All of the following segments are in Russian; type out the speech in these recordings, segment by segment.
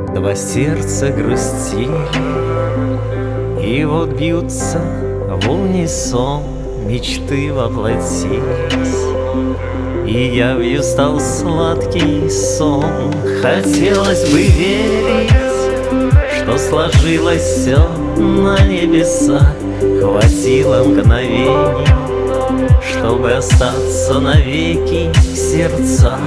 Два сердца грустили, и вот бьются в унисон, мечты воплотились, и явью стал сладкий сон. Хотелось бы верить, что сложилось все на небесах, хватило мгновений, чтобы остаться навеки в сердцах.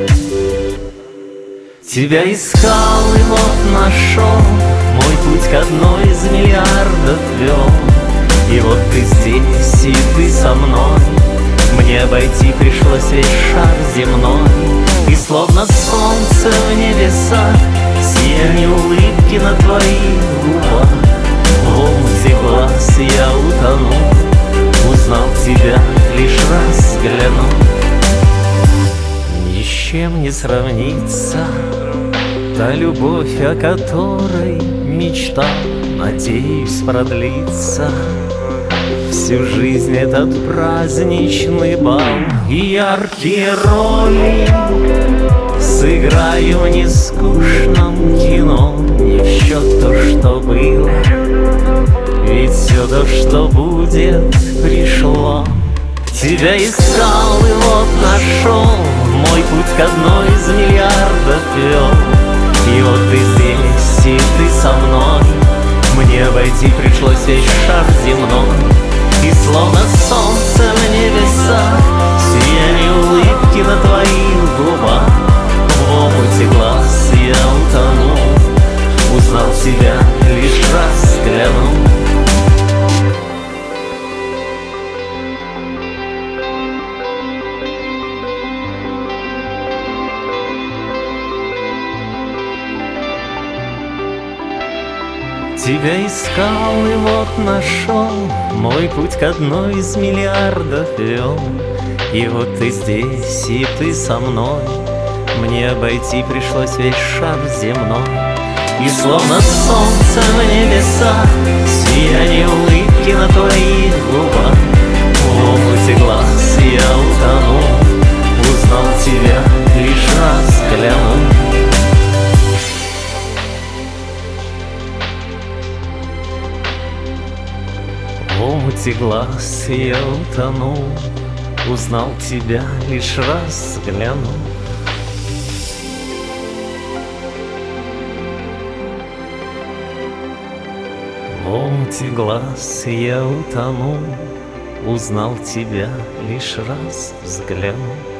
Тебя искал и вот нашел, мой путь к одной из миллиардов вел. И вот ты здесь, и ты со мной, мне обойти пришлось весь шар земной. И словно солнце в небесах, сияние улыбки на твоих губах, в омуте глаз я утонул, узнал тебя лишь раз взглянув. Ни с чем не сравнится та любовь, о которой мечтал, надеюсь, продлится всю жизнь этот праздничный бал. И яркие роли сыграю в нескучном кино, не в счет то, что было, ведь все то, что будет, пришло. Тебя искал и вот нашел, мой путь к одной из миллиардов вел. И вот ты здесь, и ты со мной, мне обойти пришлось весь шар земной. И словно солнце в небесах, сияние улыбки на твоих губах, в омуте глаз я утонул, узнал тебя лишь раз взглянув. Тебя искал и вот нашел, мой путь к одной из миллиардов вел. И вот ты здесь, и ты со мной, мне обойти пришлось весь шар земной. И словно солнце в небесах, сияние улыбки на твоих губах, в омуте глаз я утонул, узнал тебя лишь раз взглянув. В омуте глаз я утонул, узнал тебя лишь раз взглянув. В омуте глаз я утонул, узнал тебя лишь раз взглянув.